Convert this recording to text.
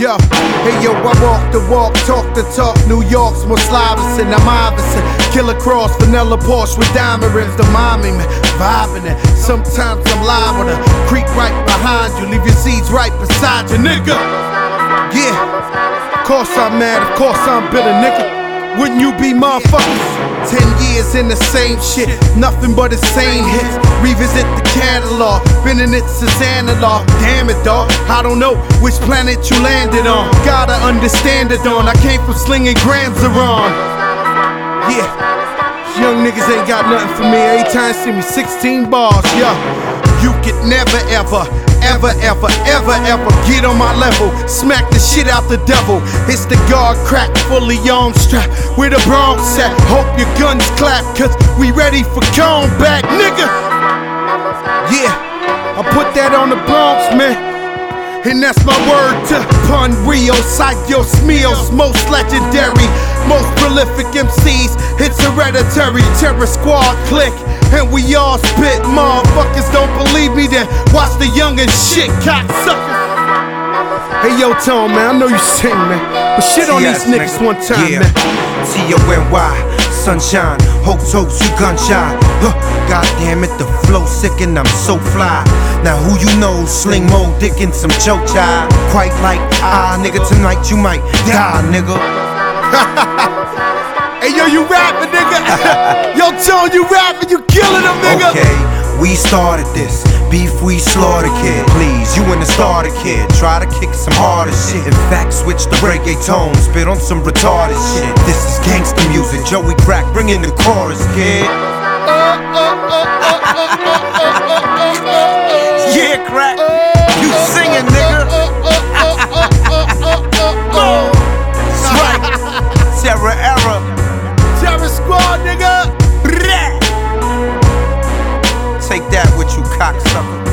Yo, hey yo, I walk the walk, talk the talk. New York's most Iverson, I'm Iverson. Killer Cross, vanilla Porsche with diamond rims. The mommy, man, vibing it. Sometimes I'm live with a creep right behind you. Leave your seeds right beside you, nigga. Yeah, of course I'm mad, of course I'm bitter, nigga. Wouldn't you be motherfuckers? 10 years in the same shit, nothing but the same hits. Revisit the catalog, been in it since analog. Damn it, dog, I don't know which planet you landed on. Gotta understand it, on. I came from slinging grams around. Yeah, young niggas ain't got nothing for me. Every time you see me 16 bars, yeah. You could never ever get on my level. Smack the shit out the devil. It's the guard crack, fully armed strap. Where the Bronx at? Hope your guns clap, cause we ready for combat, nigga. Yeah, I put that on the Bronx, man. And that's my word to Pun Rio, Psycho Smeals, most legendary, most prolific MCs. It's hereditary, Terror Squad click, and we all spit. Motherfuckers don't believe me, then watch the youngin' shit, cocksuckers. Hey yo, Tone, man, I know you sing, man, but shit on these niggas one time, man. T-O-N-Y, sunshine, hopes, you gunshot. God damn it, the flow sick and I'm so fly. Now who you know, sling more dick and some choke child. Quite like, nigga, tonight you might die, nigga. Hey yo, you rapping, nigga. Yo, Tone, you rapping, you killing them, nigga. Okay, we started this. Beef, we slaughter, kid. Please, you and the starter, kid. Try to kick some harder shit. In fact, switch the reggae tone. Spit on some retarded shit. This is gangsta music. Joey Crack, bring in the chorus, kid. Yeah, Crack. You singing, nigga. That's right. Terror Era. Terror Squad, nigga. Take that with you, cocksucker.